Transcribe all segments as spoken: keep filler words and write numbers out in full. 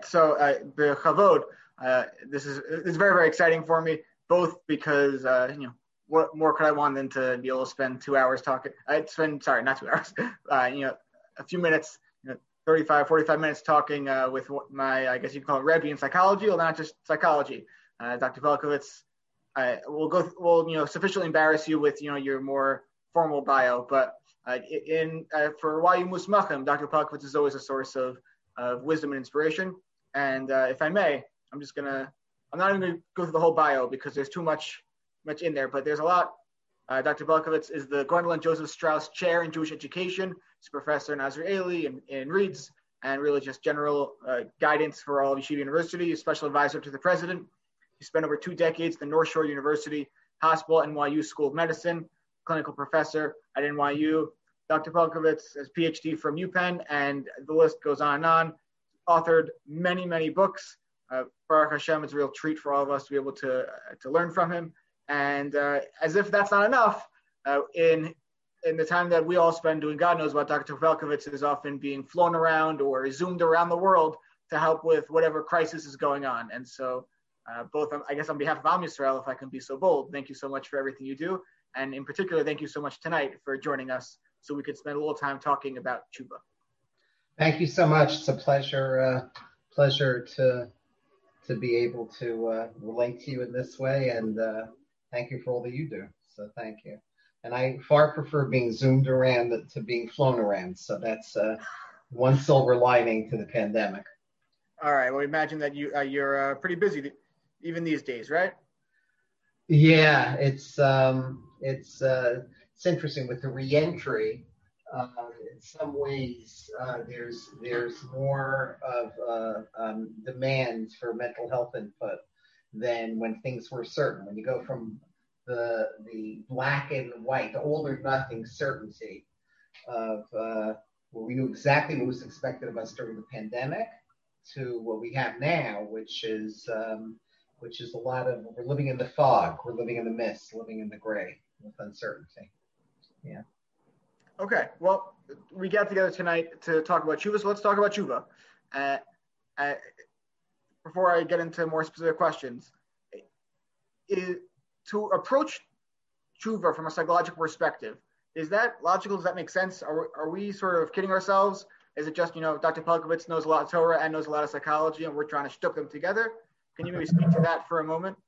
So uh, the Chavod, uh, this is it's very very exciting for me, both because uh, you know what more could I want than to be able to spend two hours talking? I'd spend sorry not two hours, uh, you know a few minutes, you know, thirty-five, forty-five minutes talking uh, with my I guess you could call it Rebbe in psychology, well not just psychology, uh, Doctor Velkovitz. I will go will you know sufficiently embarrass you with you know your more formal bio, but uh, in uh, for Y U Musmachim, Doctor Velkovitz is always a source of of wisdom and inspiration. And uh, if I may, I'm just gonna, I'm not even gonna go through the whole bio because there's too much, much in there, but there's a lot. Uh, Doctor Velkovitz is the Gwendolyn Joseph Strauss Chair in Jewish Education. He's a professor in Azrieli and in Reeds, and really just general uh, guidance for all of Yeshiva University, a special advisor to the president. He spent over two decades at the North Shore University Hospital, N Y U School of Medicine, clinical professor at N Y U. Doctor Velkovitz has a PhD from UPenn, and the list goes on and on. Authored many, many books. Uh, Baruch Hashem, it's a real treat for all of us to be able to, uh, to learn from him. And uh, as if that's not enough, uh, in in the time that we all spend doing God knows what, Doctor Velkovitz is often being flown around or zoomed around the world to help with whatever crisis is going on. And so uh, both, I guess on behalf of Am Yisrael, if I can be so bold, thank you so much for everything you do. And in particular, thank you so much tonight for joining us so we could spend a little time talking about tshuva. Thank you so much. It's a pleasure, uh, pleasure to to be able to uh, relate to you in this way, and uh, thank you for all that you do. So thank you. And I far prefer being zoomed around to being flown around. So that's uh, one silver lining to the pandemic. All right. Well, imagine that you uh, you're uh, pretty busy even these days, right? Yeah, it's um, it's uh, it's interesting with the reentry. Uh, in some ways, uh, there's there's more of uh, um, demand for mental health input than when things were certain. When you go from the the black and white, the all or nothing certainty of uh, where we knew exactly what was expected of us during the pandemic, to what we have now, which is um, which is a lot of we're living in the fog, we're living in the mist, living in the gray with uncertainty. Yeah. Okay, well, we got together tonight to talk about tshuva, so let's talk about tshuva. Uh, uh, before I get into more specific questions, is, to approach tshuva from a psychological perspective, is that logical? Does that make sense? Are, are we sort of kidding ourselves? Is it just, you know, Doctor Velkovitz knows a lot of Torah and knows a lot of psychology, and we're trying to shtuck them together? Can you maybe speak to that for a moment?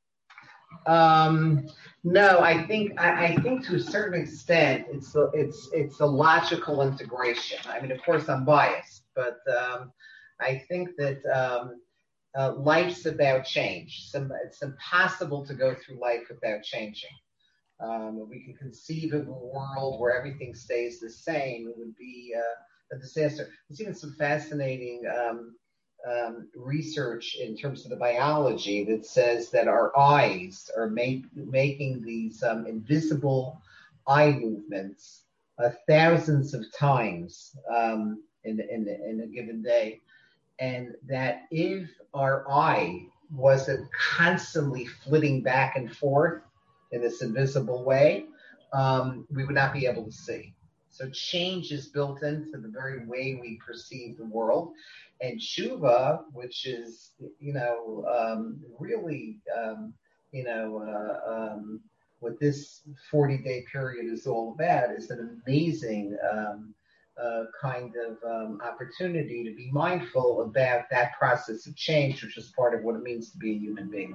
Um, no, I think I, I think to a certain extent it's a, it's it's a logical integration. I mean, of course, I'm biased, but um, I think that um, uh, life's about change. Some, it's impossible to go through life without changing. Um, we can conceive of a world where everything stays the same. It would be uh, a disaster. There's even some fascinating Um, Um, research in terms of the biology that says that our eyes are make, making these um, invisible eye movements uh, thousands of times um, in, in, in a given day, and that if our eye wasn't constantly flitting back and forth in this invisible way, um, we would not be able to see. So change is built into the very way we perceive the world. And tshuva, which is, you know, um, really, um, you know, uh, um, what this forty-day period is all about is an amazing um, uh, kind of um, opportunity to be mindful about that process of change, which is part of what it means to be a human being.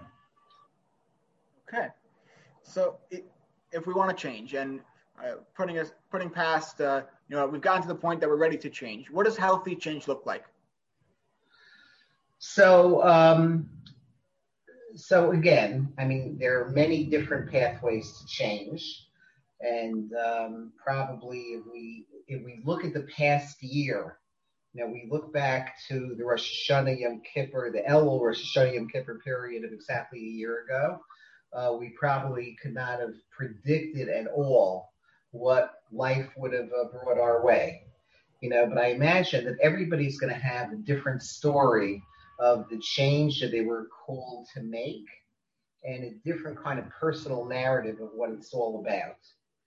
Okay. So it, if we want to change and uh, putting us, putting past, uh, you know, we've gotten to the point that we're ready to change. What does healthy change look like? So, um, so again, I mean, there are many different pathways to change, and um, probably if we if we look at the past year, you know, we look back to the Rosh Hashanah Yom Kippur, the Elul Rosh Hashanah Yom Kippur period of exactly a year ago, uh, we probably could not have predicted at all what life would have uh, brought our way, you know. But I imagine that everybody's going to have a different story of the change that they were called to make, and a different kind of personal narrative of what it's all about.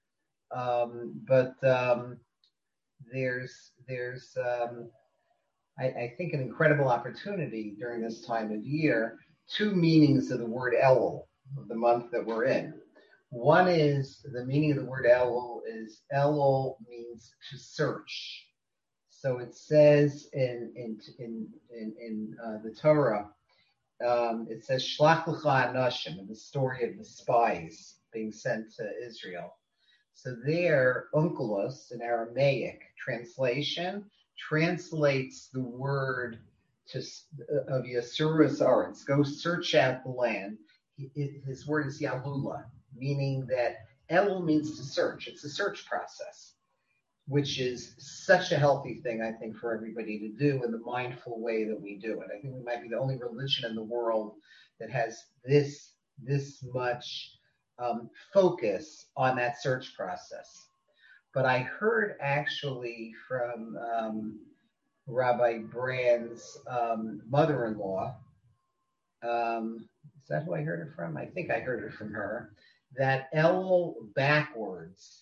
Um, but um, there's there's um, I, I think, an incredible opportunity during this time of year. Two meanings of the word Elul, of the month that we're in. One is, the meaning of the word Elul is, Elul means to search. So it says in in in in, in uh, the Torah, um, it says Shlach L'cha Anashim, in the story of the spies being sent to Israel. So there, Onkelos, in Aramaic translation, translates the word to of Yasuras Arts, go search out the land. His word is Yalula, meaning that Elul means to search. It's a search process, which is such a healthy thing, I think, for everybody to do in the mindful way that we do it. I think we might be the only religion in the world that has this, this much um, focus on that search process. But I heard actually from um, Rabbi Brand's um, mother-in-law, um, is that who I heard it from? I think I heard it from her, that Elul backwards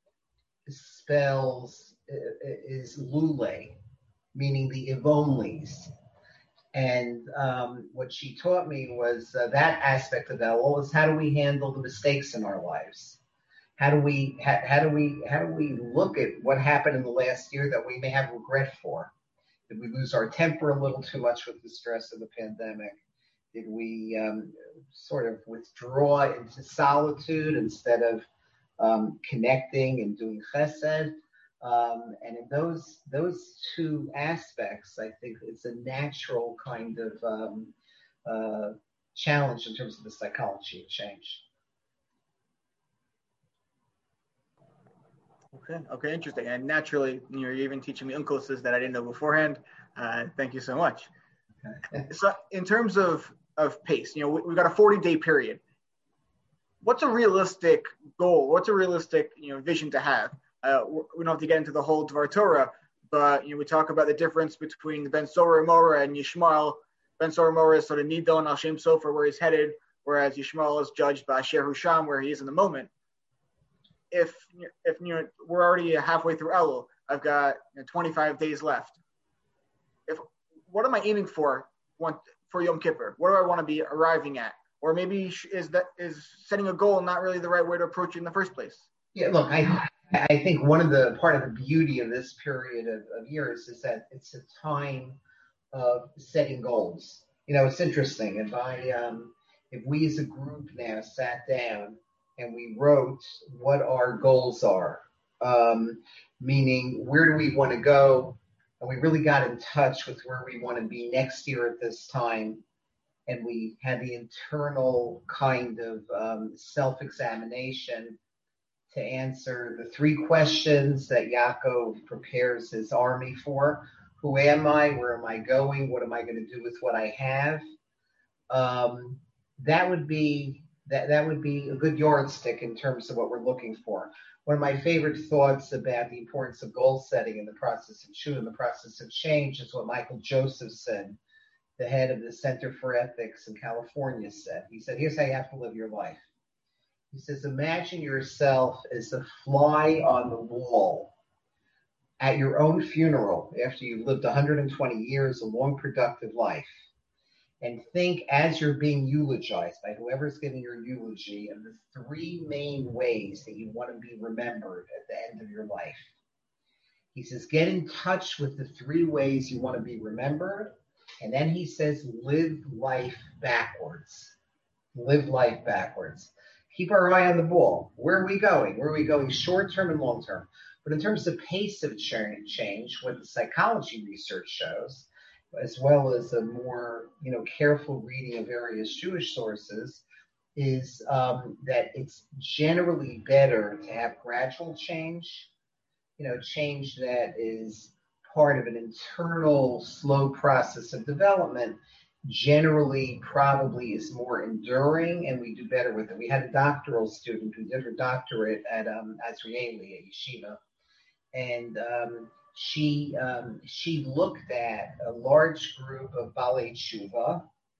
spells is lule, meaning the if onlys. And um, what she taught me was uh, that aspect of Elul is, how do we handle the mistakes in our lives? How do we how, how do we how do we look at what happened in the last year that we may have regret for? Did we lose our temper a little too much with the stress of the pandemic? Did we um, sort of withdraw into solitude instead of um, connecting and doing chesed? Um, and in those those two aspects, I think it's a natural kind of um, uh, challenge in terms of the psychology of change. Okay, okay, interesting. And naturally, you're even teaching me uncles that I didn't know beforehand. Uh, thank you so much. Okay. So in terms of, of pace, you know, we, we've got a forty-day period. What's a realistic goal? What's a realistic, you know, vision to have? Uh, we don't have to get into the whole Dvar Torah, but, you know, we talk about the difference between the Ben Sorah Mora and Yishmael. Ben Sorah Mora is sort of Nidon Al Shem Sofer, where he's headed, whereas Yishmael is judged by Asher Husham, where he is in the moment. If if you know we're already halfway through Elul, I've got you know, twenty-five days left. If what am I aiming for? Want for Yom Kippur? What do I want to be arriving at? Or maybe is that is setting a goal not really the right way to approach it in the first place? Yeah, look, I I think one of the part of the beauty of this period of, of years is that it's a time of setting goals. You know, it's interesting. If I um, if we as a group now sat down and we wrote what our goals are, um, meaning where do we want to go, and we really got in touch with where we want to be next year at this time, and we had the internal kind of um, self-examination to answer the three questions that Yaakov prepares his army for. Who am I? Where am I going? What am I going to do with what I have? Um, that would be That, that would be a good yardstick in terms of what we're looking for. One of my favorite thoughts about the importance of goal setting in the process of Shuah, in the process of change, is what Michael Joseph said, the head of the Center for Ethics in California said. He said, here's how you have to live your life. He says, imagine yourself as a fly on the wall at your own funeral after you've lived one hundred twenty years, a long, productive life. And think, as you're being eulogized by whoever's giving your eulogy, of the three main ways that you want to be remembered at the end of your life. He says, get in touch with the three ways you want to be remembered. And then he says, live life backwards. Live life backwards. Keep our eye on the ball. Where are we going? Where are we going short term and long term? But in terms of pace of change, what the psychology research shows, as well as a more, you know, careful reading of various Jewish sources, is um, that it's generally better to have gradual change, you know, change that is part of an internal slow process of development, generally probably is more enduring, and we do better with it. We had a doctoral student who did her doctorate at um, Azrieli at Yeshiva, and um, She um, she looked at a large group of Balei Tshuva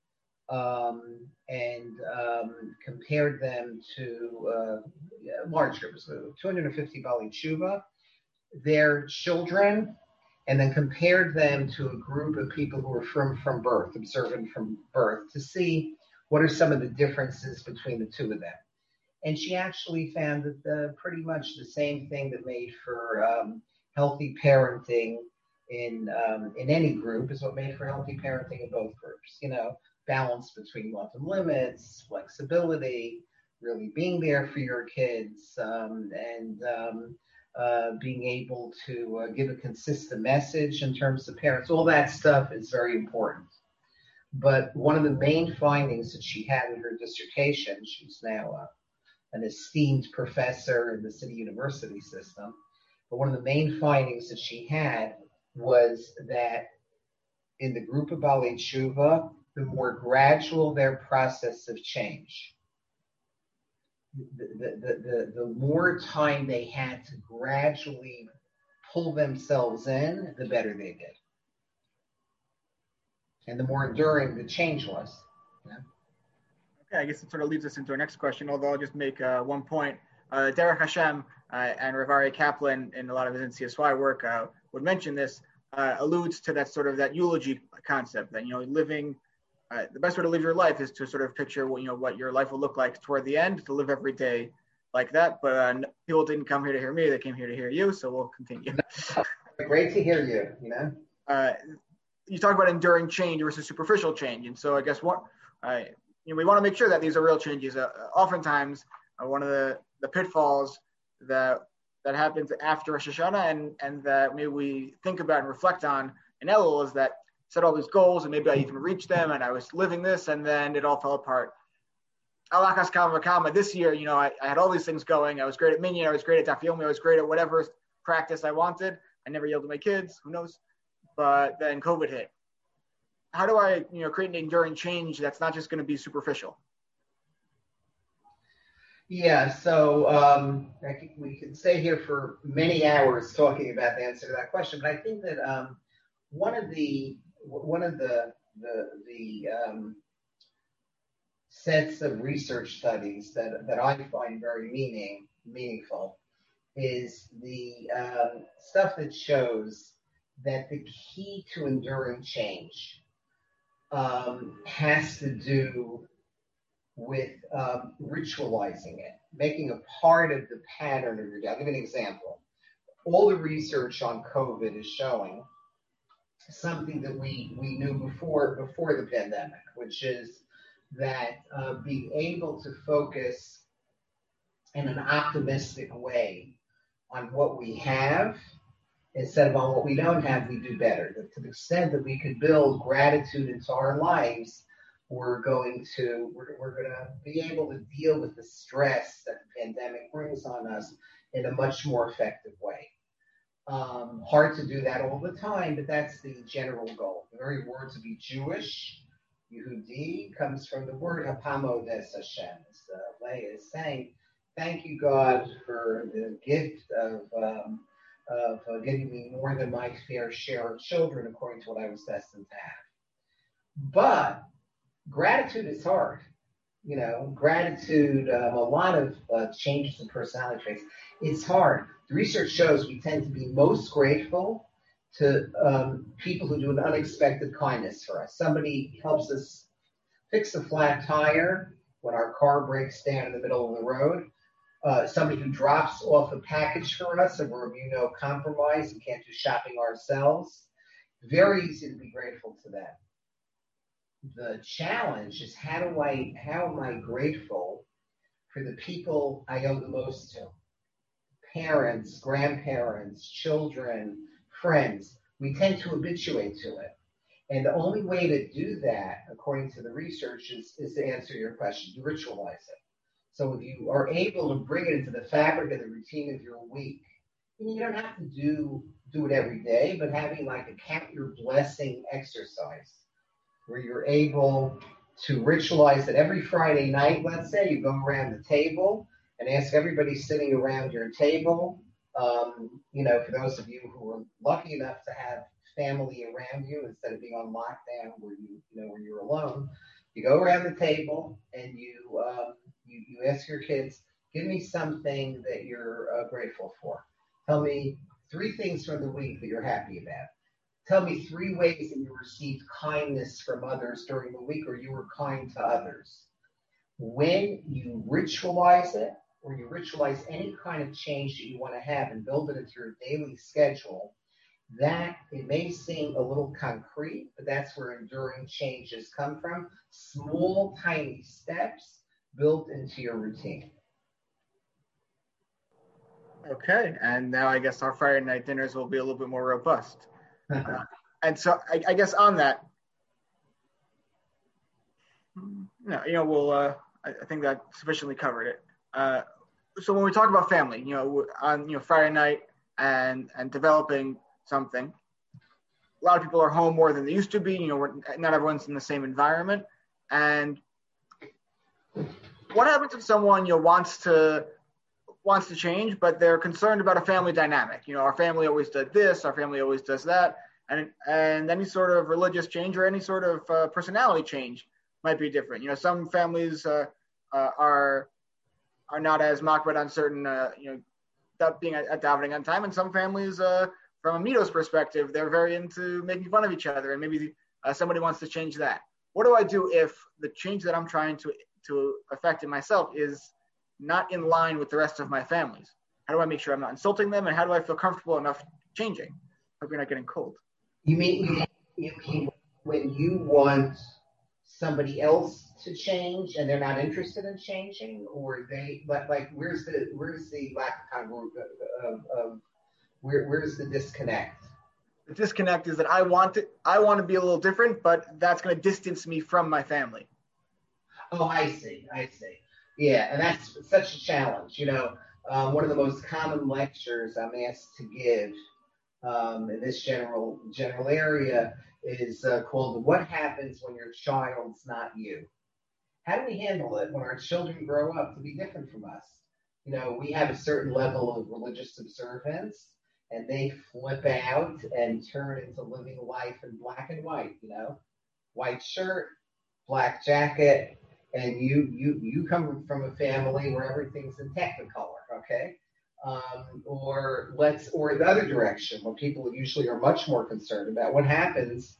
um, and um, compared them to uh, large groups, two hundred fifty Balei Tshuva, their children, and then compared them to a group of people who were from, from birth, observing from birth, to see what are some of the differences between the two of them. And she actually found that the, pretty much the same thing that made for um, healthy parenting in um, in any group is what made for healthy parenting in both groups. You know, balance between love and limits, flexibility, really being there for your kids, um, and um, uh, being able to uh, give a consistent message in terms of parents. All that stuff is very important. But one of the main findings that she had in her dissertation, she's now uh, an esteemed professor in the city university system, but one of the main findings that she had was that in the group of Baalei Tshuva, the more gradual their process of change, the, the, the, the, the more time they had to gradually pull themselves in, the better they did. And the more enduring the change was. Yeah. Okay, I guess it sort of leads us into our next question, although I'll just make uh, one point. Uh, Derek Hashem uh, and Rav Aryeh Kaplan, in a lot of his N C S Y work, uh, would mention this, uh, alludes to that sort of that eulogy concept, that, you know, living, uh, the best way to live your life is to sort of picture what, you know, what your life will look like toward the end, to live every day like that. But uh, people didn't come here to hear me, they came here to hear you, so we'll continue. Great to hear you, you know. Uh, you talk about enduring change versus superficial change. And so I guess what, uh, you know, we want to make sure that these are real changes. Uh, oftentimes, uh, one of the, the pitfalls that that happens after Rosh Hashanah, and, and that maybe we think about and reflect on in Elul, is that I set all these goals and maybe I even reached them and I was living this and then it all fell apart. Alakas Kama Kama, this year, you know, I, I had all these things going. I was great at Minyan, I was great at Daf Yomi, I was great at whatever practice I wanted. I never yelled at my kids, who knows? But then COVID hit. How do I, you know, create an enduring change that's not just going to be superficial? Yeah, so um, I think we could stay here for many hours talking about the answer to that question. But I think that um, one of the one of the the, the um, sets of research studies that that I find very meaning meaningful is the um, stuff that shows that the key to enduring change um, has to do with um, ritualizing it, making a part of the pattern of your day. I'll give you an example. All the research on COVID is showing something that we, we knew before before the pandemic, which is that uh, being able to focus in an optimistic way on what we have instead of on what we don't have, we do better. That to the extent that we could build gratitude into our lives, we're going to we're, we're going to be able to deal with the stress that the pandemic brings on us in a much more effective way. Um, hard to do that all the time, but that's the general goal. The very word to be Jewish, Yehudi, comes from the word Hapamod es Hashem. As uh, Leah is saying, thank you, God, for the gift of um, of uh, giving me more than my fair share of children according to what I was destined to have. But gratitude is hard. You know, gratitude, um, a lot of uh, changes in personality traits. It's hard. The research shows we tend to be most grateful to um, people who do an unexpected kindness for us. Somebody helps us fix a flat tire when our car breaks down in the middle of the road. Uh, somebody who drops off a package for us and we're immunocompromised and can't do shopping ourselves. Very easy to be grateful to them. The challenge is how do I, how am I grateful for the people I owe the most to? Parents, grandparents, children, friends. We tend to habituate to it. And the only way to do that, according to the research, is, is to answer your question, to ritualize it. So if you are able to bring it into the fabric of the routine of your week, you don't have to do, do it every day, but having like a count your blessing exercise, where you're able to ritualize it every Friday night, let's say, you go around the table and ask everybody sitting around your table, um, you know, for those of you who are lucky enough to have family around you instead of being on lockdown where you, you know, where you're alone, you go around the table and you, um, you, you ask your kids, give me something that you're uh, grateful for. Tell me three things from the week that you're happy about. Tell me three ways that you received kindness from others during the week, or you were kind to others. When you ritualize it, or you ritualize any kind of change that you want to have and build it into your daily schedule, that it may seem a little concrete, but that's where enduring changes come from. Small, tiny steps built into your routine. Okay, and now I guess our Friday night dinners will be a little bit more robust. Uh, and so I, I guess on that, no, you know, we'll, uh, I, I think that sufficiently covered it. Uh, so when we talk about family, you know, on, you know, Friday night and, and developing something, a lot of people are home more than they used to be. You know, we're, not everyone's in the same environment. And what happens if someone, you know, wants to, wants to change, but they're concerned about a family dynamic? You know, our family always does this, our family always does that. And, and any sort of religious change or any sort of uh, personality change might be different. You know, some families uh, uh, are are not as makbid on certain, uh, you know, that being at, at davening on time, and some families, uh, from a midos perspective, they're very into making fun of each other, and maybe uh, somebody wants to change that. What do I do if the change that I'm trying to to affect in myself is not in line with the rest of my families? How do I make sure I'm not insulting them, and how do I feel comfortable enough changing? Hope you're not getting cold. You mean, you mean, you mean when you want somebody else to change and they're not interested in changing, or they like, like where's the where's the lack of of, of, of where where's the disconnect? The disconnect is that I want to I want to be a little different, but that's going to distance me from my family. Oh, I see, I see. Yeah, and that's such a challenge. You know, um, one of the most common lectures I'm asked to give um, in this general general area is uh, called "What Happens When Your Child's Not You?" How do we handle it when our children grow up to be different from us? You know, we have a certain level of religious observance, and they flip out and turn into living life in black and white. You know, white shirt, black jacket, and you you you come from a family where everything's in Technicolor, okay? Um, or let's or the other direction, where people usually are much more concerned about what happens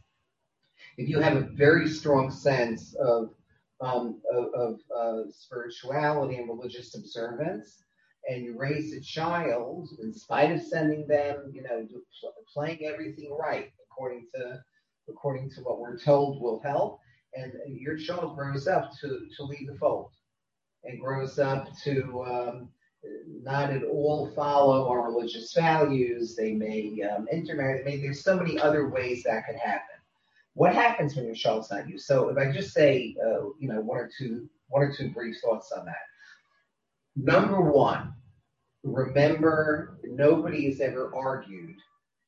if you have a very strong sense of um, of, of uh, spirituality and religious observance, and you raise a child in spite of sending them, you know, pl- playing everything right according to according to what we're told will help, and your child grows up to to leave the fold and grows up to um, not at all follow our religious values. They may um, intermarry. May, there's so many other ways that could happen. What happens when your child's not you? So if I just say, uh, you know, one or two, one or two brief thoughts on that. Number one, remember nobody has ever argued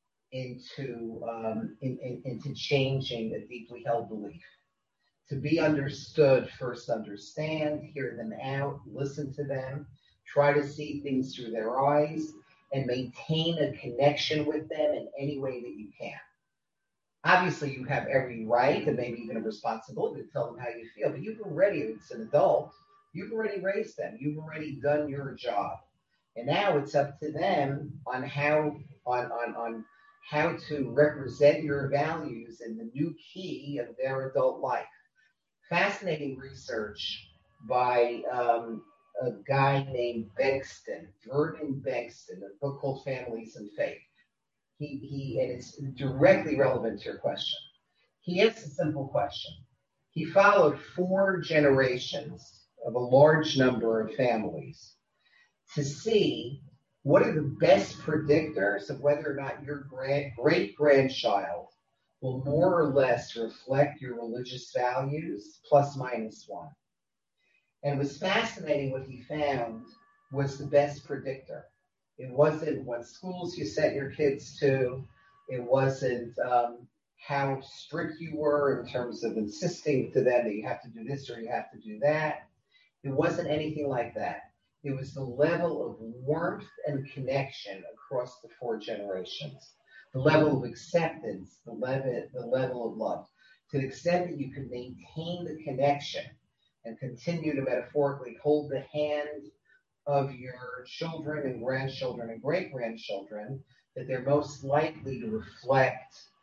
into um, in, in, into changing a deeply held belief. To be understood, first understand, hear them out, listen to them, try to see things through their eyes, and maintain a connection with them in any way that you can. Obviously, you have every right and maybe even a responsibility to tell them how you feel, but you've already, as an adult, you've already raised them. You've already done your job. And now it's up to them on how on, on, on how to represent your values in the new key of their adult life. Fascinating research by um, a guy named Bengston, Vernon Bengston, a book called Families and Faith. He, he, and it's directly relevant to your question. He asked a simple question. He followed four generations of a large number of families to see what are the best predictors of whether or not your grand, great-grandchild will more or less reflect your religious values, plus minus one. And it was fascinating what he found was the best predictor. It wasn't what schools you sent your kids to. It wasn't um, how strict you were in terms of insisting to them that you have to do this or you have to do that. It wasn't anything like that. It was the level of warmth and connection across the four generations, the level of acceptance, the level, the level of love, to the extent that you can maintain the connection and continue to metaphorically hold the hand of your children and grandchildren and great-grandchildren, that they're most likely to reflect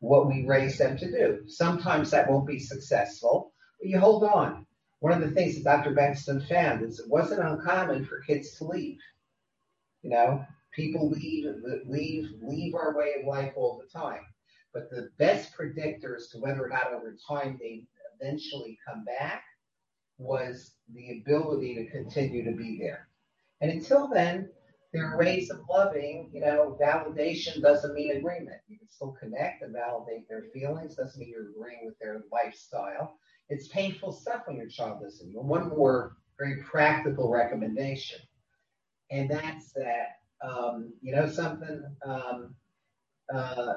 what we raise them to do. Sometimes that won't be successful, but you hold on. One of the things that Doctor Benson found is it wasn't uncommon for kids to leave. You know, people leave, leave, leave our way of life all the time. But the best predictor as to whether or not over time they eventually come back was the ability to continue to be there. And until then, there are ways of loving. You know, validation doesn't mean agreement. You can still connect and validate their feelings. Doesn't mean you're agreeing with their lifestyle. It's painful stuff when your child doesn't. One more very practical recommendation, and that's that, um, you know, something, um, uh,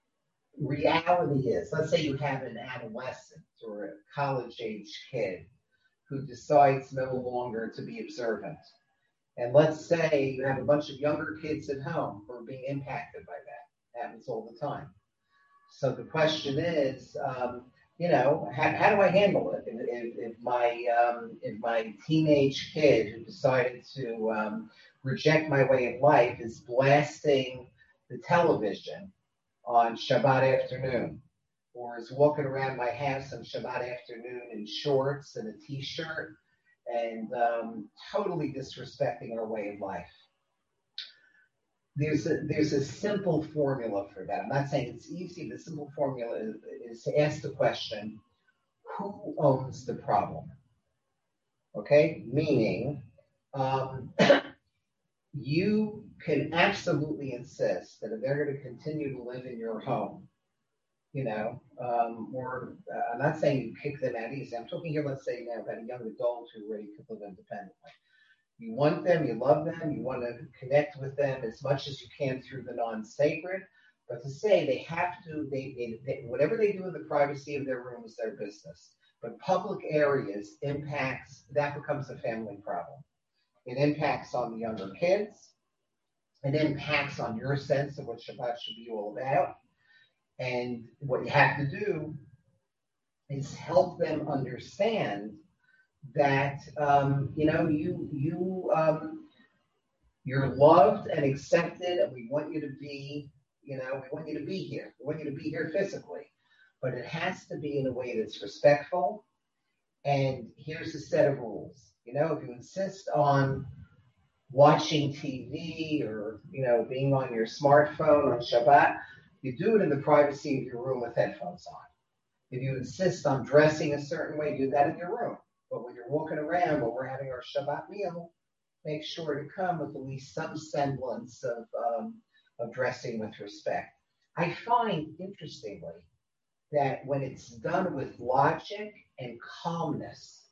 reality is, let's say you have an adolescent or a college-age kid who decides no longer to be observant. And let's say you have a bunch of younger kids at home who are being impacted by that. It happens all the time. So the question is, um, you know, how, how do I handle it? If, if, if my um, if my teenage kid who decided to um, reject my way of life is blasting the television on Shabbat afternoon, or is walking around my house on Shabbat afternoon in shorts and a t-shirt, and um, totally disrespecting our way of life. There's a, there's a simple formula for that. I'm not saying it's easy. The simple formula is, is to ask the question, who owns the problem? Okay? Meaning, um, you can absolutely insist that if they're going to continue to live in your home, you know, um, or uh, I'm not saying you kick them out easy. I'm talking here, let's say now about a young adult who already could live independently. You want them, you love them, you want to connect with them as much as you can through the non-sacred, but to say they have to, they, they, they whatever they do in the privacy of their room is their business. But public areas impacts, that becomes a family problem. It impacts on the younger kids. It impacts on your sense of what Shabbat should be all about. And what you have to do is help them understand that, um, you know, you, you, um, you're loved and accepted, and we want you to be, you know, we want you to be here. We want you to be here physically. But it has to be in a way that's respectful. And here's a set of rules. You know, if you insist on watching T V or, you know, being on your smartphone on Shabbat, you do it in the privacy of your room with headphones on. If you insist on dressing a certain way, do that in your room. But when you're walking around, when we're having our Shabbat meal, make sure to come with at least some semblance of, um, of dressing with respect. I find, interestingly, that when it's done with logic and calmness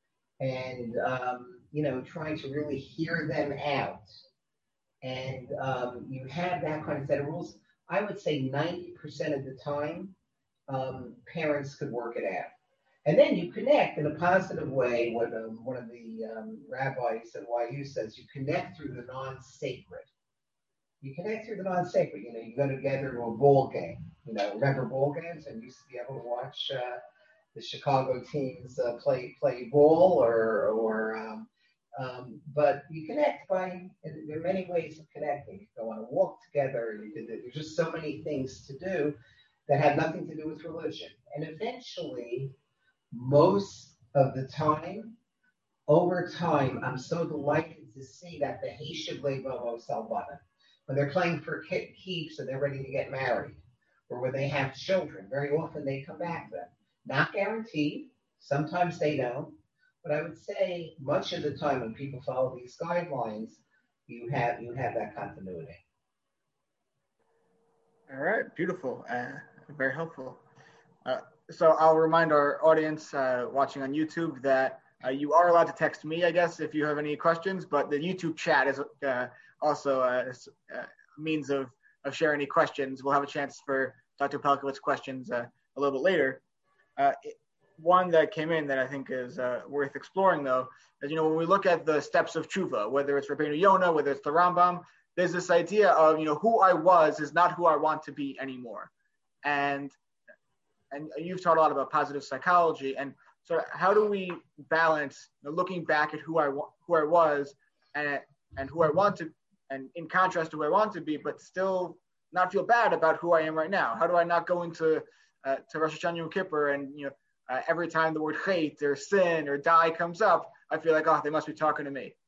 and, um, you know, trying to really hear them out, and um, you have that kind of set of rules, I would say ninety percent of the time, um, parents could work it out. And then you connect in a positive way. What um, one of the um, rabbis at Y U says, you connect through the non-sacred. You connect through the non-sacred. You know, you go together to a ball game. You know, remember ball games? And you used to be able to watch uh, the Chicago teams uh, play play ball, or or um, um, but you connect by. There are many ways of connecting. You go on a walk together. You can, there's just so many things to do that have nothing to do with religion. And eventually, most of the time, over time, I'm so delighted to see that the Heshiv Levo Salvana, when they're playing for keeps and they're ready to get married, or when they have children, very often they come back then. Not guaranteed. Sometimes they don't. But I would say much of the time when people follow these guidelines, you have you have that continuity. All right, beautiful, uh, very helpful. Uh, so I'll remind our audience uh, watching on YouTube that uh, you are allowed to text me, I guess, if you have any questions, but the YouTube chat is uh, also a, a means of, of sharing any questions. We'll have a chance for Doctor Pelcowitz's questions uh, a little bit later. Uh, it, one that came in that I think is uh, worth exploring, though, is, you know, when we look at the steps of tshuva, whether it's Rabbeinu Yonah, whether it's the Rambam, there's this idea of, you know, who I was is not who I want to be anymore. And and you've taught a lot about positive psychology. And so how do we balance, you know, looking back at who I who I was and and who I want to, and in contrast to who I want to be, but still not feel bad about who I am right now? How do I not go into uh, to Rosh Hashanah Yom Kippur and you know uh, every time the word hate or sin or die comes up, I feel like, oh, they must be talking to me.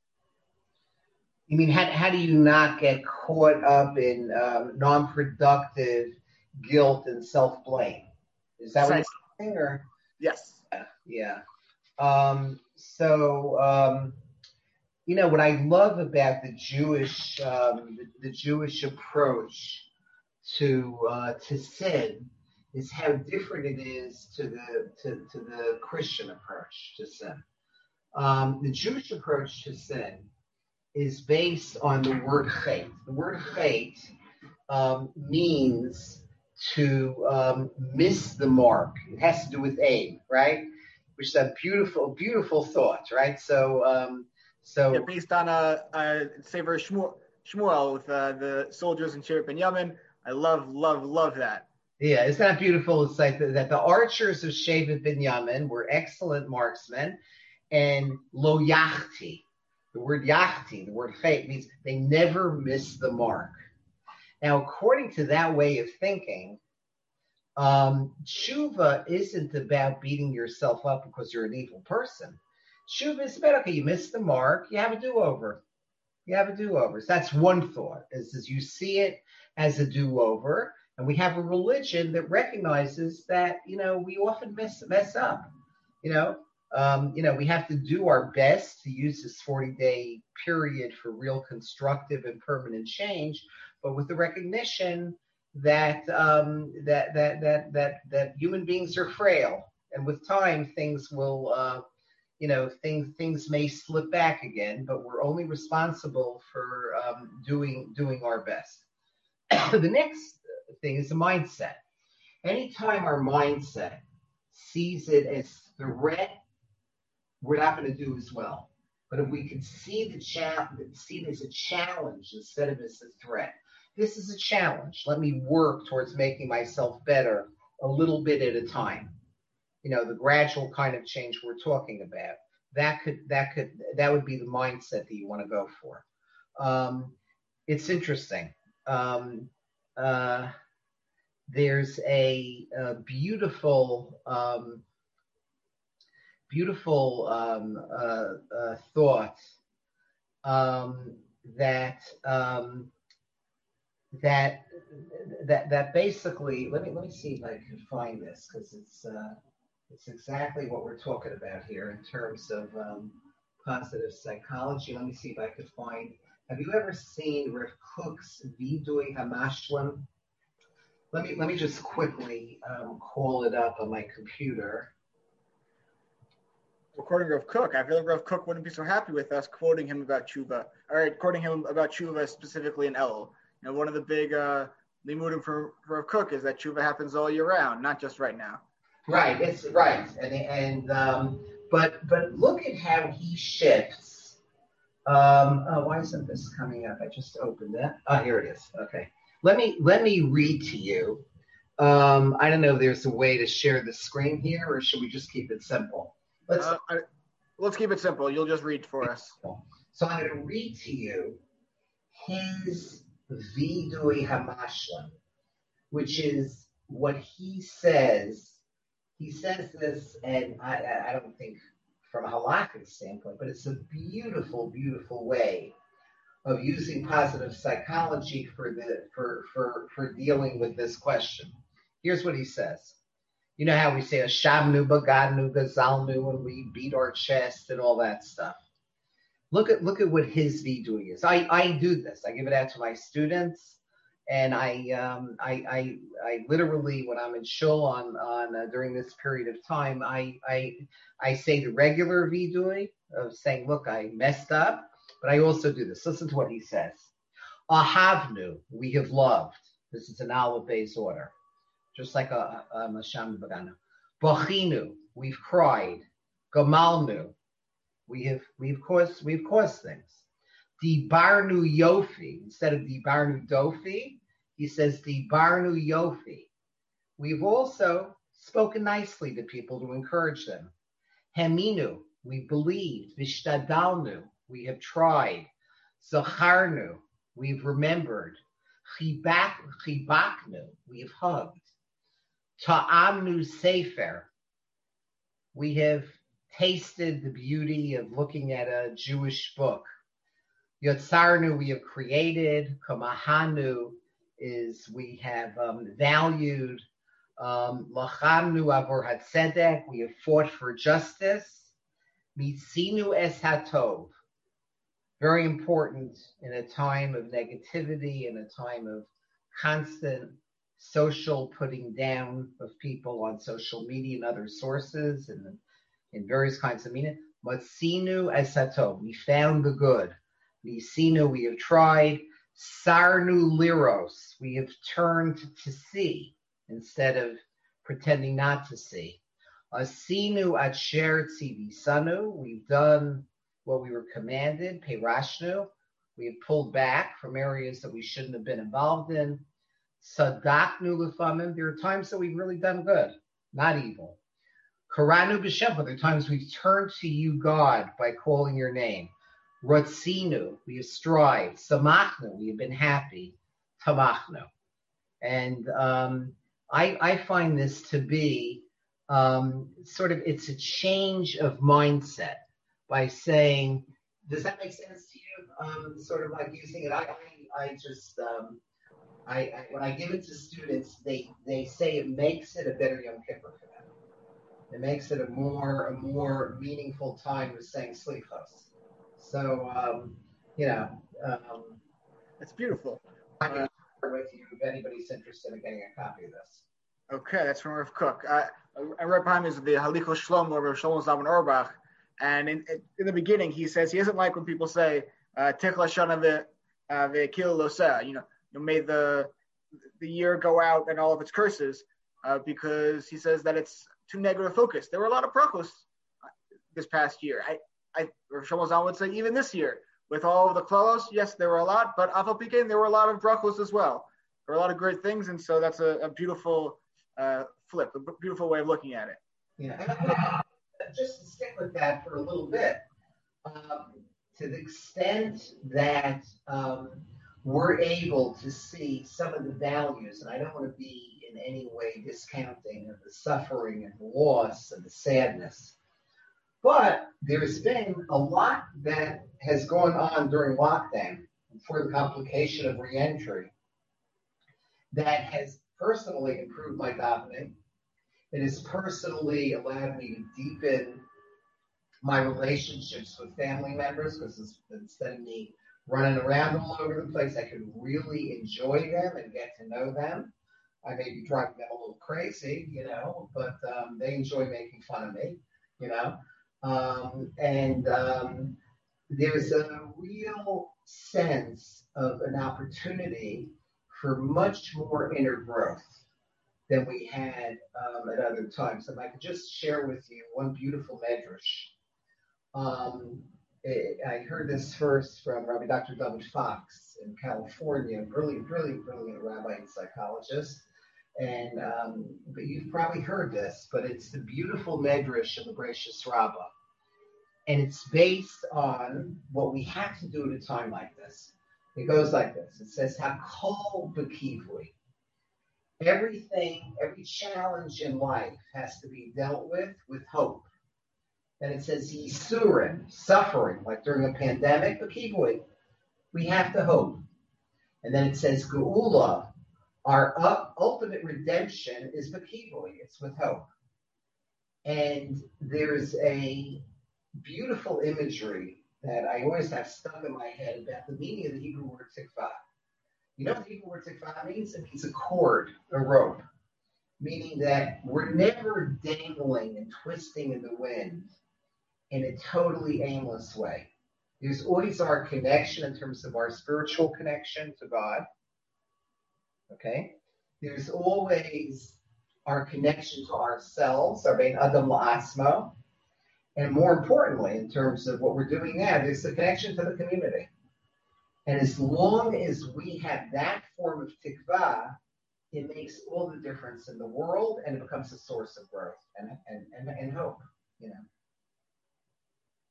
You mean how how do you not get caught up in um, non-productive guilt and self-blame? Is that Precisely. what you're saying? Or Yes. yeah. Um, so. Um, You know what I love about the Jewish um, the, the Jewish approach to uh, to sin is how different it is to the to, to the Christian approach to sin. Um, the Jewish approach to sin is based on the word chait. The word chait um, means to um, miss the mark. It has to do with aim, right? Which is a beautiful, beautiful thought, right? So. Um, So yeah, based on a, a Sefer Shmuel, Shmuel with uh, the soldiers in Shevet Binyamin. I love, love, love that. Yeah, isn't that beautiful? It's like the, that the archers of Shevet Binyamin were excellent marksmen, and lo yachti, the word yachti, the word fate means they never miss the mark. Now, according to that way of thinking, um, tshuva isn't about beating yourself up because you're an evil person. Tshuva is about, okay, you missed the mark, you have a do-over. You have a do-over. So that's one thought, is, is you see it as a do-over, and we have a religion that recognizes that, you know, we often mess, mess up. You know, um, you know, we have to do our best to use this forty-day period for real constructive and permanent change, but with the recognition that um, that, that, that, that, that human beings are frail, and with time, things will... Uh, You know, things things may slip back again, but we're only responsible for um, doing doing our best. The next thing is the mindset. Anytime our mindset sees it as threat, we're not going to do as well. But if we can see the cha- see it as a challenge instead of as a threat, this is a challenge. Let me work towards making myself better a little bit at a time. You know, the gradual kind of change we're talking about. That could, that could, that would be the mindset that you want to go for. Um, it's interesting. Um, uh, there's a, a beautiful, um, beautiful um, uh, uh, thought um, that um, that that that basically. Let me let me see if I can find this because it's. Uh, It's exactly what we're talking about here in terms of um, positive psychology. Let me see if I could find. Have you ever seen Rav Kook's Vidui Hamashlim? Let me let me just quickly um, call it up on my computer. According to Rav Kook, I feel like Rav Kook wouldn't be so happy with us quoting him about tshuva, or quoting him about tshuva specifically in Elul. You know, one of the big uh, limudim for Rav Kook is that tshuva happens all year round, not just right now. Right, it's right, and and um, but but look at how he shifts. Um, oh, why isn't this coming up? I just opened it. Oh, here it is. Okay, let me let me read to you. Um, I don't know if there's a way to share the screen here, or should we just keep it simple? Let's uh, I, let's keep it simple. You'll just read for us. So I'm going to read to you his Vidui Hamashlim, which is what he says. He says this, and I, I don't think from a halakhic standpoint, but it's a beautiful, beautiful way of using positive psychology for the for for for dealing with this question. Here's what he says. You know how we say Ashamnu, Bagadnu, Gazalnu, and we beat our chest and all that stuff. Look at look at what his vidui is. I, I do this. I give it out to my students. And I, um, I, I, I literally, when I'm in shul on, on uh, during this period of time, I, I, I say the regular vidui of saying, "Look, I messed up," but I also do this. Listen to what he says: "Ahavnu, we have loved." This is an aleph beis order, just like a masham bagana. Bachinu, we've cried. Gamalnu, we have, we've caused, we've caused things. Dibarnu Yofi, instead of Dibarnu Dofi, he says Dibarnu Yofi. We've also spoken nicely to people to encourage them. Heminu, we believed. Vishtadalnu, we have tried. Zacharnu, we've remembered. Chibak, chibaknu, we have hugged. Ta'amnu sefer, we have tasted the beauty of looking at a Jewish book. Yotzarnu, we have created. Kamahanu is we have um, valued. Um, Lachamnu avor hatzedek, we have fought for justice. Mitzinu es hatov, very important in a time of negativity, in a time of constant social putting down of people on social media and other sources and in various kinds of meaning. Matzinu es hatov, we found the good. Nisinu, we have tried. Sarnu liros, we have turned to see instead of pretending not to see. Asinu acher tzivisanu, we've done what we were commanded. Perashnu, we have pulled back from areas that we shouldn't have been involved in. Sadaknu lefamim, there are times that we've really done good, not evil. Karanu b'shem, there are times we've turned to you, God, by calling your name. Ratzinu, we have strived. Samachnu, we have been happy. Tamachnu. And um, I, I find this to be um, sort of, it's a change of mindset by saying, does that make sense to you? Um, sort of like using it. I, I, I just, um, I, I, when I give it to students, they, they say it makes it a better Yom Kippur for them. It makes it a more, a more meaningful time of saying slichos. So, um, you know, um, it's beautiful. I can share with you if anybody's interested in getting a copy of this. Okay, that's from Rav Kook. I, I read behind me is the Halichos Shlomo, Rav Shlomo Zalman Auerbach, and in, in the beginning he says he doesn't like when people say Tech Lashana ve'Kil Loseh, you know, you made the the year go out and all of its curses, uh, because he says that it's too negative focused. There were a lot of brachos this past year. I. I, Rav Shlomo Zalman would say even this year, with all of the klalos, yes, there were a lot, but Afal Pikein, there were a lot of brachos as well. There were a lot of great things, and so that's a, a beautiful uh, flip, a beautiful way of looking at it. Yeah, just to stick with that for a little bit, um, to the extent that um, we're able to see some of the values, and I don't want to be in any way discounting of the suffering and the loss and the sadness, but there's been a lot that has gone on during lockdown for the complication of reentry that has personally improved my davening. It has personally allowed me to deepen my relationships with family members because instead of me running around all over the place, I could really enjoy them and get to know them. I may be driving them a little crazy, you know, but um, they enjoy making fun of me, you know. Um, and um, there's a real sense of an opportunity for much more inner growth than we had um, at other times. And I could just share with you one beautiful medrash. Um, it, I heard this first from Rabbi Doctor David Fox in California, brilliant, brilliant, brilliant rabbi and psychologist. And um, but you've probably heard this, but it's the beautiful medrash of the Bereshis Rabbah. And it's based on what we have to do at a time like this. It goes like this. It says, Hakol b'kivui. Everything, every challenge in life has to be dealt with with hope. And it says, Yisurim, suffering, like during a pandemic, b'kivui. We have to hope. And then it says, Geula, our up, ultimate redemption is b'kivui. It's with hope. And there's a beautiful imagery that I always have stuck in my head about the meaning of the Hebrew word tikvah. You know what the Hebrew word tikvah means? It means a cord, a rope, meaning that we're never dangling and twisting in the wind in a totally aimless way. There's always our connection in terms of our spiritual connection to God. Okay? There's always our connection to ourselves, our bein adam la'asmo. And more importantly, in terms of what we're doing now, there's the connection to the community. And as long as we have that form of tikvah, it makes all the difference in the world, and it becomes a source of growth and, and, and, and hope, you know.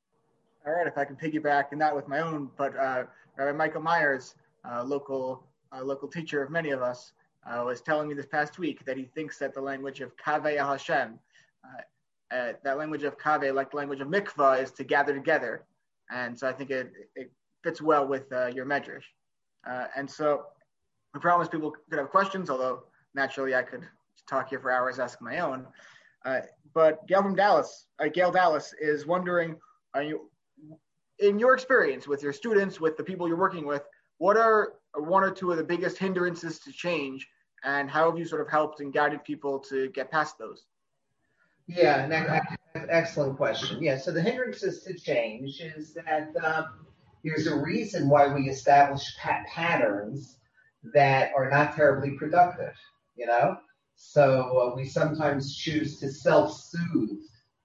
All right, if I can piggyback, and not with my own, but uh, Rabbi Michael Myers, uh, local a local teacher of many of us, uh, was telling me this past week that he thinks that the language of Kaveh Hashem, uh, uh, that language of Kaveh, like the language of mikvah, is to gather together. And so I think it, it fits well with uh, your medrash. Uh, and so I promise people could have questions, although naturally I could talk here for hours, ask my own. Uh, but Gail from Dallas, uh, Gail Dallas is wondering, are you, in your experience with your students, with the people you're working with, what are one or two of the biggest hindrances to change, and how have you sort of helped and guided people to get past those? Yeah, an excellent question. Yeah, so the hindrances to change is that um, there's a reason why we establish pat- patterns that are not terribly productive, you know? So uh, we sometimes choose to self-soothe,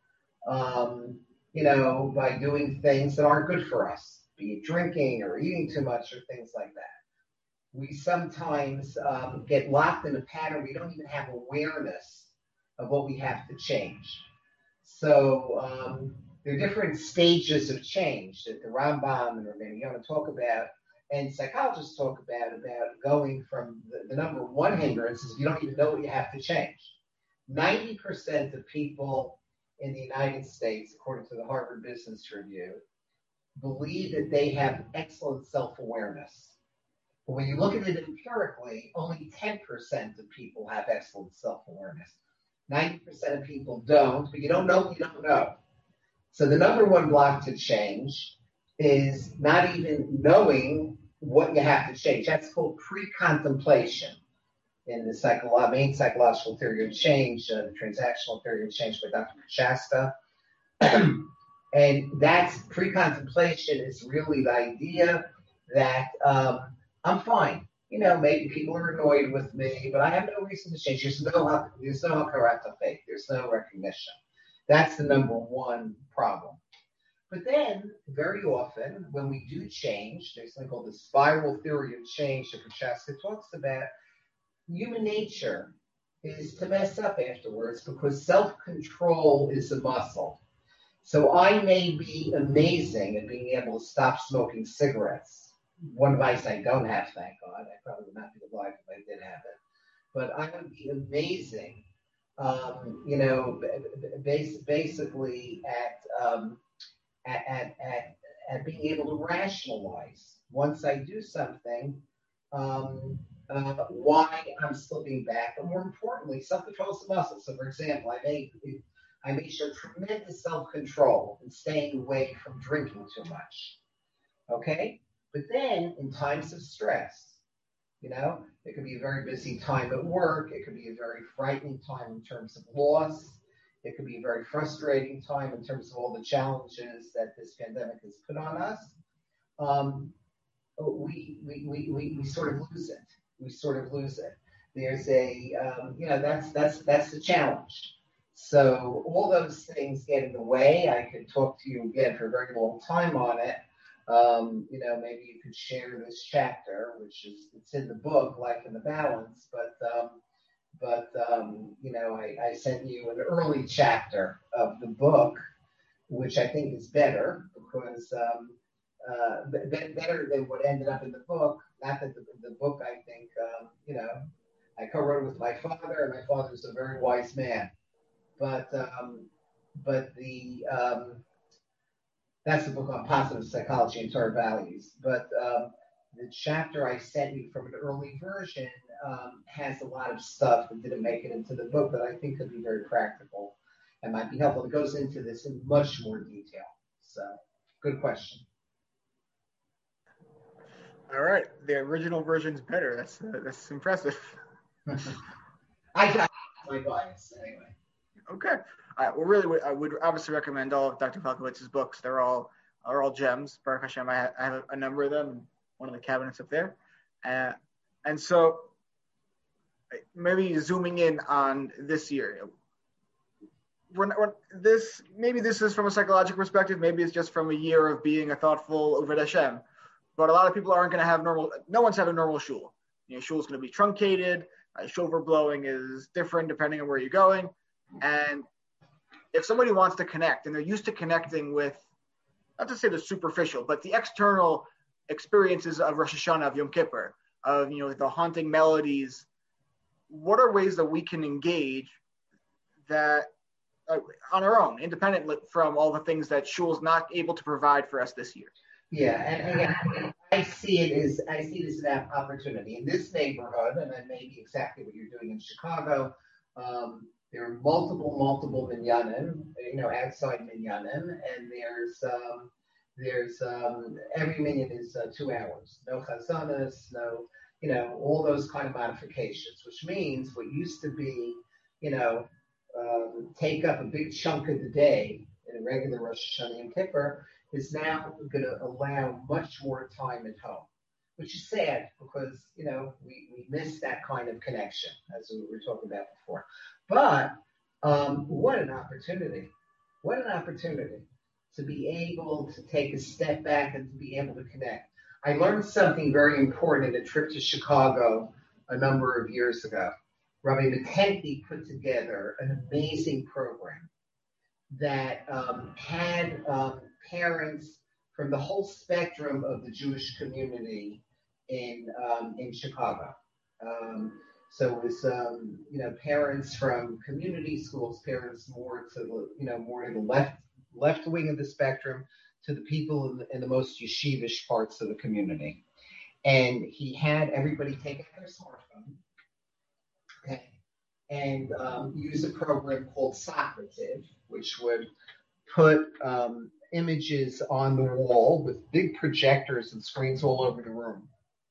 um, you know, by doing things that aren't good for us, be it drinking or eating too much or things like that. We sometimes um, get locked in a pattern. We don't even have awareness of what we have to change. So um, there are different stages of change that the Rambam and Rabbeinu Yonah talk about, and psychologists talk about, about going from the, the number one hindrance is you don't even know what you have to change. ninety percent of people in the United States, according to the Harvard Business Review, believe that they have excellent self-awareness. But when you look at it empirically, only ten percent of people have excellent self-awareness. ninety percent of people don't, but you don't know what you don't know. So the number one block to change is not even knowing what you have to change. That's called pre-contemplation in the psycholo- main psychological theory of change, uh, the transactional theory of change by Doctor Shasta. And that's pre-contemplation is really the idea that um, I'm fine. You know, maybe people are annoyed with me, but I have no reason to change. There's no, there's no karata faith. There's no recognition. That's the number one problem. But then, very often, when we do change, there's something called the spiral theory of change that Prochaska talks about. Human nature is to mess up afterwards because self-control is a muscle. So I may be amazing at being able to stop smoking cigarettes. One device I don't have, thank God. I probably would not be alive if I did have it. But I would be amazing, um, you know, bas- basically at, um, at, at, at, at being able to rationalize once I do something, um, uh, why I'm slipping back. But more importantly, self-control is a muscle. So, for example, I may, I may show tremendous self-control in staying away from drinking too much. Okay? But then, in times of stress, you know, it could be a very busy time at work. It could be a very frightening time in terms of loss. It could be a very frustrating time in terms of all the challenges that this pandemic has put on us. Um, we, we, we, we, we sort of lose it. We sort of lose it. There's a, um, you know, that's, that's, that's the challenge. So all those things get in the way. I could talk to you again for a very long time on it. Um, you know, maybe you could share this chapter, which is, it's in the book, Life in the Balance, but, um, but, um, you know, I, I sent you an early chapter of the book, which I think is better because, um, uh, b- better than what ended up in the book. Not that the, the book, I think, um, you know, I co-wrote with my father, and my father's a very wise man. But, um, but the, um, that's the book on positive psychology and Torah values. But um, the chapter I sent you from an early version um, has a lot of stuff that didn't make it into the book that I think could be very practical and might be helpful. It goes into this in much more detail. So, good question. All right, the original version's better. That's uh, that's impressive. I got my bias anyway. Okay. All right. Well, really, I would obviously recommend all of Doctor Falkowitz's books. They're all are all gems. Baruch Hashem, I have, I have a number of them in one of the cabinets up there. Uh, and so, maybe zooming in on this year, when, when this maybe this is from a psychological perspective. Maybe it's just from a year of being a thoughtful Uved Hashem. But a lot of people aren't going to have normal. No one's having normal shul. You know, shul is going to be truncated. Uh, shofar blowing is different depending on where you're going. And if somebody wants to connect and they're used to connecting with, not to say the superficial, but the external experiences of Rosh Hashanah, of Yom Kippur, of, you know, the haunting melodies, what are ways that we can engage that uh, on our own, independent from all the things that Shul's not able to provide for us this year? Yeah, and again, I see it as I see it as an opportunity in this neighborhood, and that may be exactly what you're doing in Chicago. Um, there are multiple, multiple minyanim, you know, outside minyanim, and there's um, there's um, every minyan is uh, two hours, no chazanas, no, you know, all those kind of modifications, which means what used to be, you know, um, take up a big chunk of the day in a regular Rosh Hashanah and Kippur, is now going to allow much more time at home, which is sad because, you know, we, we miss that kind of connection, as we were talking about before. But um, what an opportunity. What an opportunity to be able to take a step back and to be able to connect. I learned something very important in a trip to Chicago a number of years ago. Rabbi Matenki put together an amazing program that um, had um, parents from the whole spectrum of the Jewish community in um, in Chicago. Um, so it was um, you know parents from community schools, parents more to the you know more to the left left wing of the spectrum, to the people in the, in the most yeshivish parts of the community. And he had everybody take out their smartphone, okay, and um, use a program called Socrative, which would put um, images on the wall with big projectors and screens all over the room.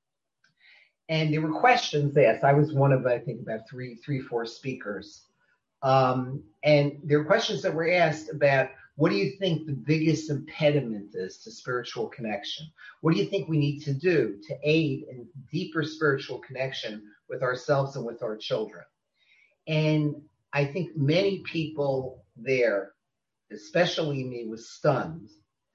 And there were questions asked. I was one of, I think, about three, three, four speakers. Um, and there were questions that were asked about, what do you think the biggest impediment is to spiritual connection? What do you think we need to do to aid in deeper spiritual connection with ourselves and with our children? And I think many people there, especially me, was stunned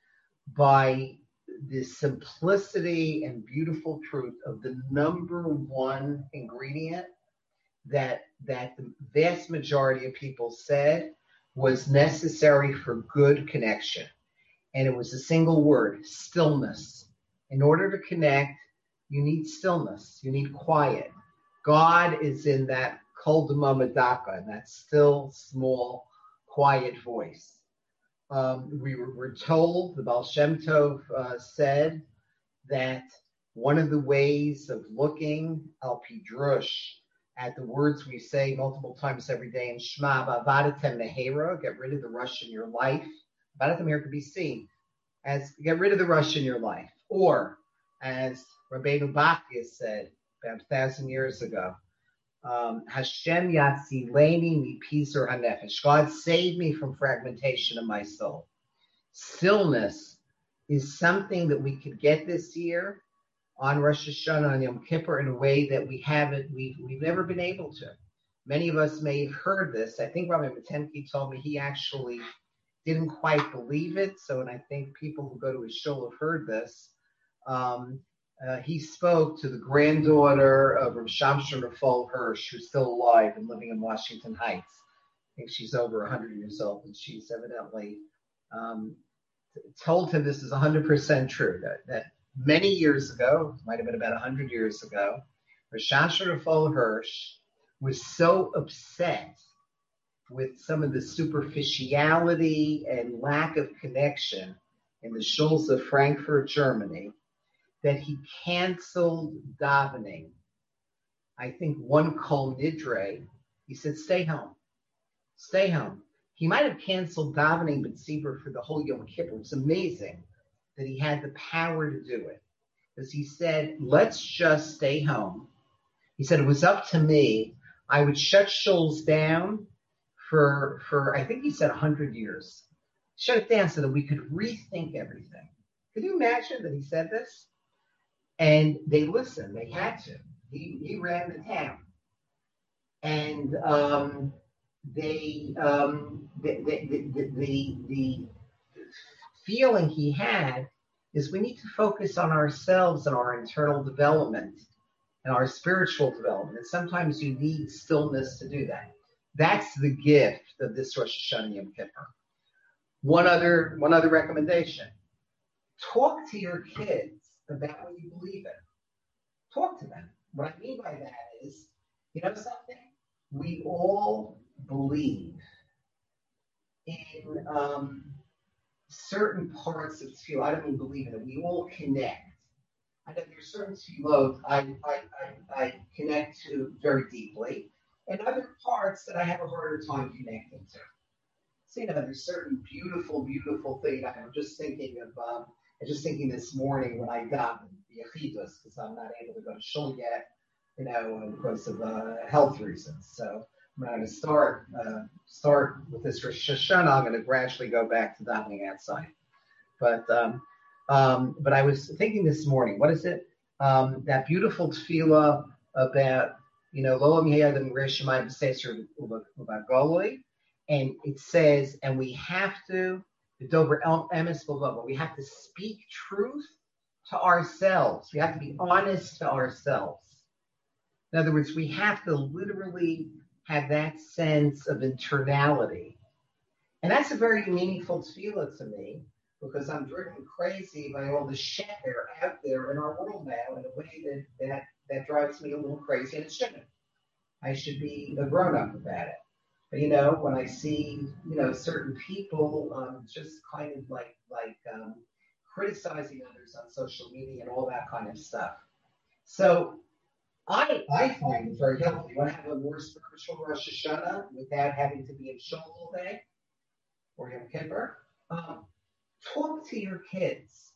by the simplicity and beautiful truth of the number one ingredient that that the vast majority of people said was necessary for good connection. And it was a single word: stillness. In order to connect, you need stillness. You need quiet. God is in that kol dama medaka, in that still, small, quiet voice. Um, we were, were told, the Baal Shem Tov uh, said that one of the ways of looking al pi drush at the words we say multiple times every day in Shema, v'avadatem nehera, get rid of the rush in your life. V'avadatem here could be seen as get rid of the rush in your life. Or, as Rabbeinu Bachya said about a thousand years ago, um, Hashem yatzileni mi pisur hanefesh. God save me from fragmentation of my soul. Stillness is something that we could get this year on Rosh Hashanah and Yom Kippur in a way that we haven't, we've, we've never been able to. Many of us may have heard this. I think Rabbi Matenki told me he actually didn't quite believe it. So, and I think people who go to his shul have heard this. Um, uh, he spoke to the granddaughter of Rav Shamshon Rafal Hirsch, who's still alive and living in Washington Heights. I think she's over one hundred years old, and she's evidently um, told him this is one hundred percent true, that, that many years ago, might have been about one hundred years ago, Rav Shamshon Rafal Hirsch was so upset with some of the superficiality and lack of connection in the shuls of Frankfurt, Germany, that he canceled davening. I think one kol nidre, he said, stay home, stay home. He might have canceled davening b'tzibur for the whole Yom Kippur. It's amazing that he had the power to do it. Because he said, let's just stay home. He said, it was up to me. I would shut shuls down for, for I think he said one hundred years. Shut it down so that we could rethink everything. Could you imagine that he said this? And they listened. They had to. He, he ran the town. And um, they, um, the, the, the, the, the feeling he had is we need to focus on ourselves and our internal development and our spiritual development. And sometimes you need stillness to do that. That's the gift of this Rosh Hashanah Yom Kippur. One other, one other recommendation. Talk to your kids about what you believe in. talk to them. What I mean by that is, you know something? We all believe in um, certain parts of tefillah. I don't even believe in it. We all connect. I know there's certain tefillot I, I, I, I connect to very deeply, and other parts that I have a harder time connecting to. So, you know, there's certain beautiful, beautiful things. I'm just thinking of, um, I was just thinking this morning when I got the Yechidus, because I'm not able to go to shul yet, you know, because of uh, health reasons. So I'm going to start uh, start with this Rosh Hashanah. I'm going to gradually go back to davening outside. But um, um, but I was thinking this morning, what is it? Um, that beautiful tefillah about, you know, Lo Miyadim Reshamayim B'Seser Ubagoloi, and it says, and we have to, the Dover Emes B'Lo, we have to speak truth to ourselves. We have to be honest to ourselves. In other words, we have to literally have that sense of internality. And that's a very meaningful tefillah to me, because I'm driven crazy by all the sheker out there in our world now in a way that, that, that drives me a little crazy, and it shouldn't. I should be a grown-up about it. But, you know, when I see, you know, certain people um, just kind of like, like um, criticizing others on social media and all that kind of stuff. So I I find it very healthy. You want to have a more spiritual Rosh Hashanah without having to be in shul all day or Yom Kippur? Um, talk to your kids.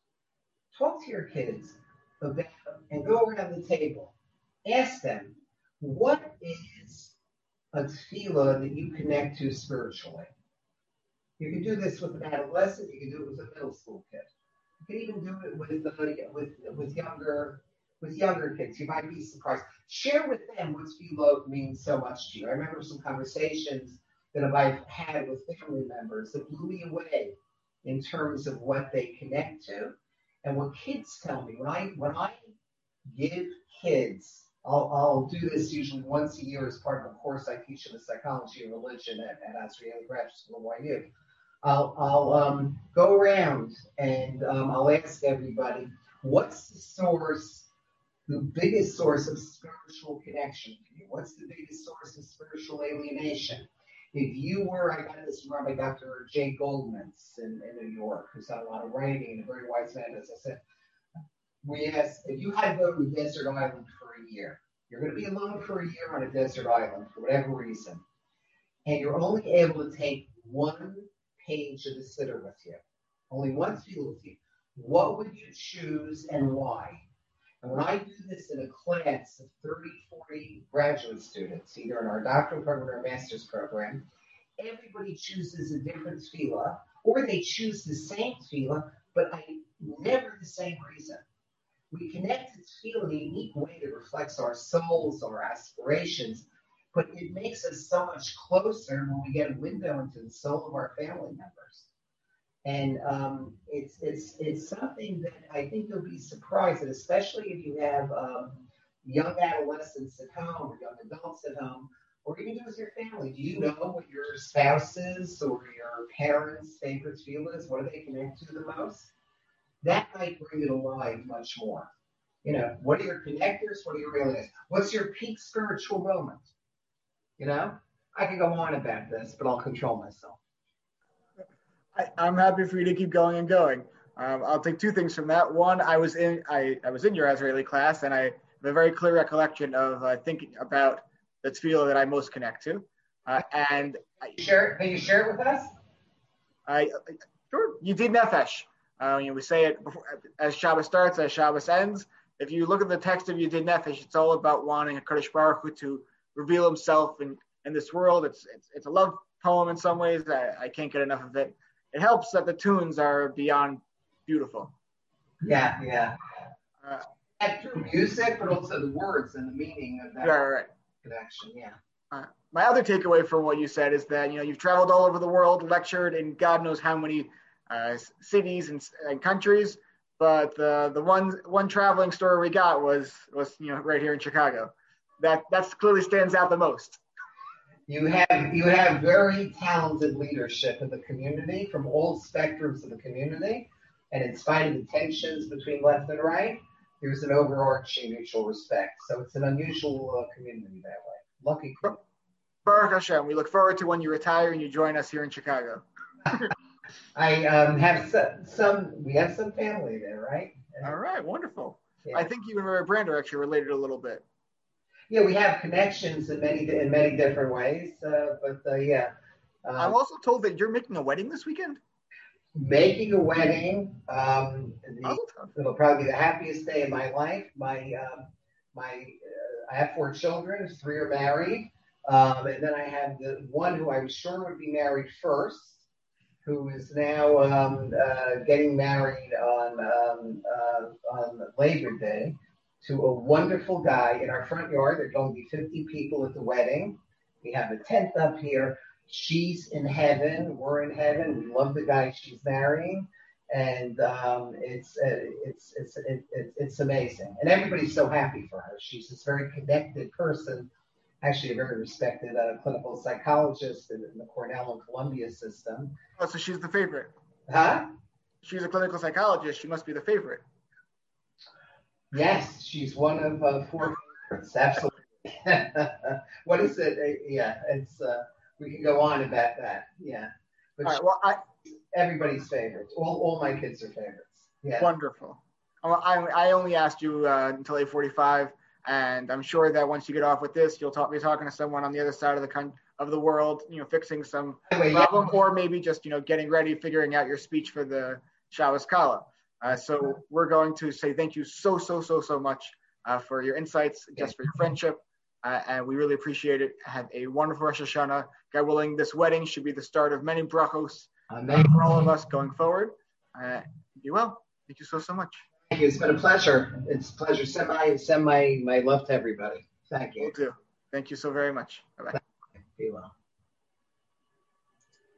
Talk to your kids about, and go around the table. Ask them, what is a tefillah that you connect to spiritually? You can do this with an adolescent. You can do it with a middle school kid. You can even do it with uh, with with younger with younger kids. You might be surprised. Share with them what tefillah means so much to you. I remember some conversations that I've had with family members that blew me away in terms of what they connect to, and what kids tell me. When I when I give kids, I'll, I'll do this usually once a year as part of a course I teach in the psychology of religion at, at Azrieli Graduate School of Y U. I'll, I'll um, go around and um, I'll ask everybody, what's the source, the biggest source of spiritual connection for you? What's the biggest source of spiritual alienation? If you were, I got this from Rabbi Doctor Jay Goldmans in, in New York, who's done a lot of writing and a very wise man, as I said. We asked, if you had to go to a desert island for a year, you're going to be alone for a year on a desert island for whatever reason, and you're only able to take one page of the Siddur with you, only one tefillah with you, what would you choose and why? And when I do this in a class of thirty, forty graduate students, either in our doctoral program or our master's program, everybody chooses a different tefillah, or they choose the same tefillah, but I never the same reason. We connect to tefillah in a unique way that reflects our souls, our aspirations, but it makes us so much closer when we get a window into the soul of our family members. And um, it's it's it's something that I think you'll be surprised at, especially if you have um, young adolescents at home or young adults at home, or even with your family. Do you know what your spouse's or your parents' favorite tefillah is? What do they connect to the most? That might bring it alive much more. You know, what are your connectors? What are your aliens? What's your peak spiritual moment? You know, I can go on about this, but I'll control myself. I, I'm happy for you to keep going and going. Um, I'll take two things from that. One, I was in I, I was in your Azrieli class, and I have a very clear recollection of uh, thinking about the tefillah that I most connect to. Uh, and I, share, can you share it with us? I, I sure you did nefesh. Uh, you know, we say it before, as Shabbos starts, as Shabbos ends. If you look at the text of Yedid Nefesh, it's all about wanting a Kadosh Baruch Hu to reveal himself in, in this world. It's, it's it's a love poem in some ways. I, I can't get enough of it. It helps that the tunes are beyond beautiful. Yeah, yeah. Uh, and through music, but also the words and the meaning of that right, right. connection, yeah. Uh, my other takeaway from what you said is that, you know, you've traveled all over the world, lectured in God knows how many uh, cities and, and countries, but the the one one traveling story we got was was you know right here in Chicago. That that clearly stands out the most. You have you have very talented leadership in the community from all spectrums of the community, and in spite of the tensions between left and right, there's an overarching mutual respect. So it's an unusual uh, community that way. Lucky community. Baruch Hashem. We look forward to when you retire and you join us here in Chicago. I um, have some, some, we have some family there, right? All right, wonderful. Yeah. I think you and Mary Brand are actually related a little bit. Yeah, we have connections in many in many different ways, uh, but uh, yeah. Um, I'm also told that you're making a wedding this weekend. Making a wedding, um, the, Oh, it'll probably be the happiest day of my life. My um, my, uh, I have four children. Three are married, um, and then I have the one who I was sure would be married first, who is now um, uh, getting married on um, uh, on Labor Day to a wonderful guy in our front yard. There are going to be fifty people at the wedding. We have a tent up here. She's in heaven. We're in heaven. We love the guy she's marrying, and um, it's uh, it's it's it, it, it's amazing. And everybody's so happy for her. She's this very connected person, actually a very respected uh, clinical psychologist in, in the Cornell and Columbia system. Oh, so she's the favorite. Huh? She's a clinical psychologist. She must be the favorite. Yes, she's one of uh, four favorites. Absolutely. What is it? Uh, yeah, it's. Uh, we can go on about that. Yeah. But All right, well, I, everybody's favorites. All, all my kids are favorites. Yeah. Wonderful. I, I only asked you uh, until eight forty-five, and I'm sure that once you get off with this, you'll talk, be talking to someone on the other side of the con- of the world, you know, fixing some Anyway, problem, yeah. or maybe just, you know, getting ready, figuring out your speech for the Shabbos Kala. Uh, so we're going to say thank you so, so, so, so much uh, for your insights, just for your friendship, uh, and we really appreciate it. Have a wonderful Rosh Hashanah. God willing, this wedding should be the start of many brachos uh, for all of us going forward. Uh, be well. Thank you so, so much. Thank you. It's been a pleasure. It's a pleasure. Send my send my, my love to everybody. Thank you. Will do. Thank you so very much. Bye-bye. Be well.